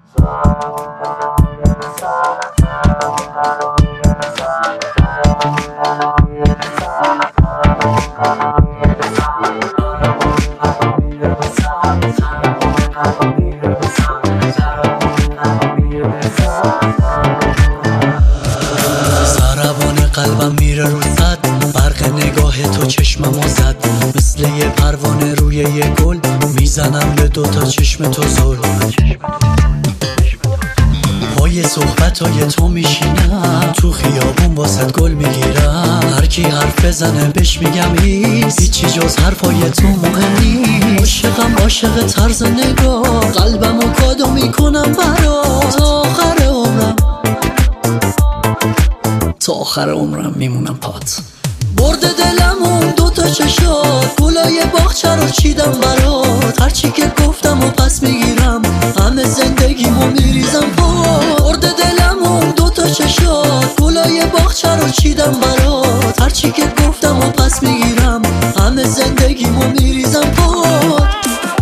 قلبم میره رو صد، برق نگاه تو چشممو زد، مثل یه پروانه روی یه گل، میزنم به دوتا چشم تو زل. پای صحبتای تو میشینم، تو خیابون واسد گل میگیرم، هر کی حرف بزنه بهش میگم هیچی جز حرفای تو مهم نیست. عاشق طرز نگاه، قلبمو کادو میکنم برات، تا آخر عمرم میمونم پات. برد دلم اون دوتا چشات، گلای باغچه رو چیدم برات، هرچی که گفتم و پس میگیرم، همه زندگیمو میریزم پات. برد دلم اون دوتا چشات، گلای باغچه رو چیدم برات، هرچی که گفتم و پس میگیرم، همه زندگیمو میریزم پات.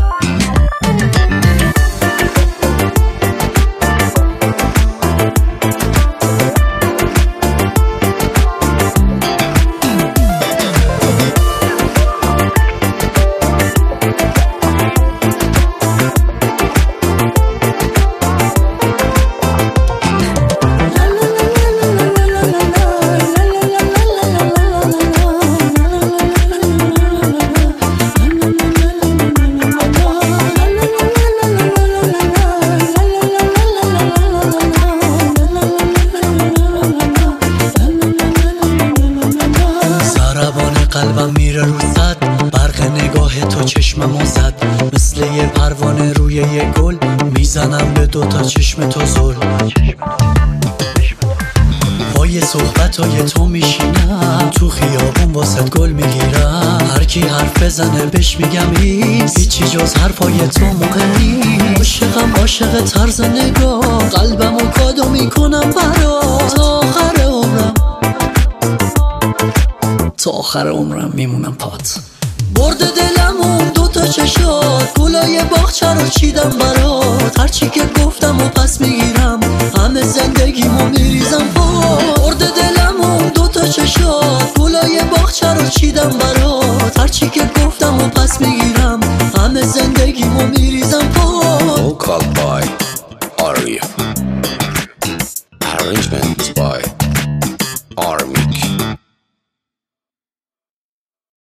قلبم میره رو صد، برق نگاه تو چشممو زد، مثل یه پروانه روی یه گل، میزنم به دوتا چشم تو زل. پای صحبتای تو میشینم، تو خیابون واسد گل میگیرم، هر کی حرف بزنه بهش میگم هیچی جز حرفای تو مهم نیست. عاشق طرز نگاه، قلبمو کادو میکنم برات، تا آخر عمرم میمونم پات. برد دلم اون دوتا چشات، گلای باغچه رو چیدم برات، هرچی که گفتم و پس میگیرم، همه زندگیمو میریزم پات. برد دلم اون دوتا چشات، گلای باغچه رو چیدم برات، هرچی که گفتم و پس میگیرم، همه زندگیمو میریزم پات.